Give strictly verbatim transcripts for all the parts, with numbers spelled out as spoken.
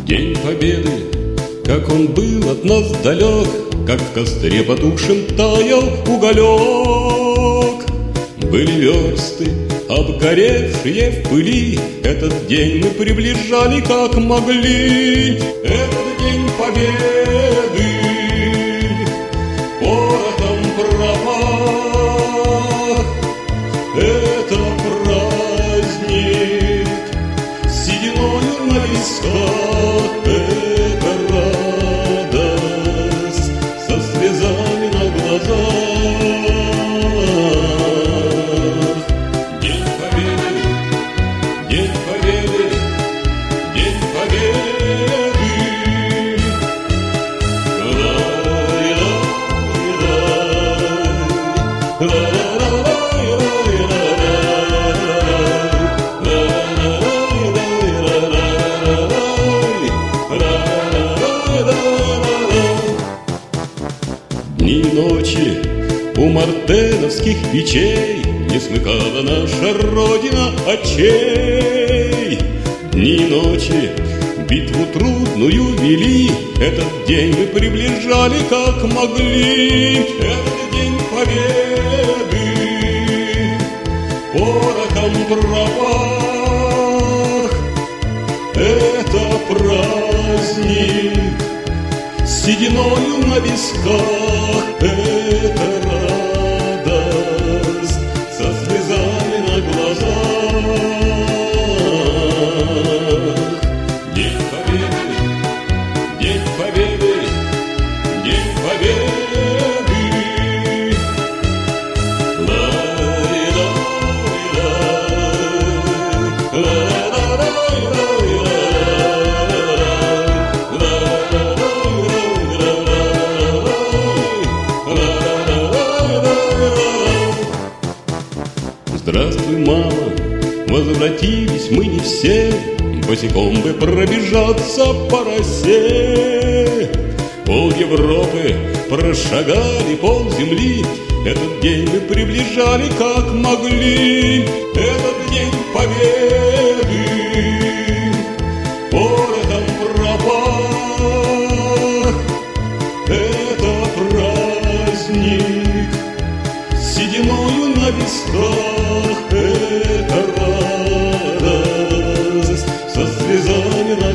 День Победы, как он был от нас далек, как в костре потухшем таял уголек. Были версты, обгоревшие в пыли, этот день мы приближали как могли. Этот день Победы порохом пропах. Это праздник с сединою на висках. Это радость со слезами на глазах. День Победы, День Победы, День Победы. Дни и ночи у мартеновских печей не смыкала наша Родина очей. Дни и ночи битву трудную вели, этот день мы приближали как могли. Этот день Победы порохом пропах. Это праздник с сединою на висках. Это радость со слезами на глазах. День Победы, День Победы, День Победы. Здравствуй, мама, возвратились мы не все, босиком бы пробежаться по росе. Пол Европы прошагали, пол земли, этот день мы приближали как могли. Этот день Победы порохом пропах. Это праздник с сединою на висках. Это радость со слезами на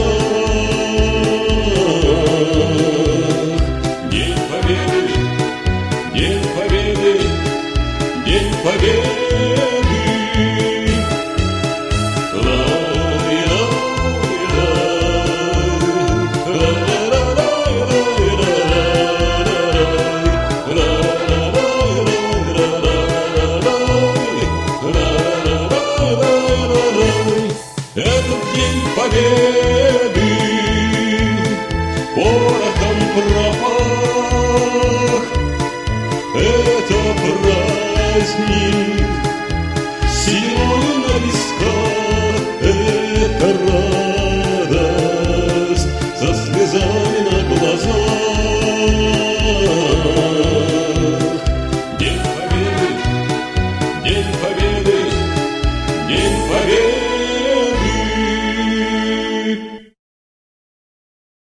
глазах. День Победы, День Победы, День Победы. Этот день Победы порохом пропах. Это праздник с сединою на висках. Это радость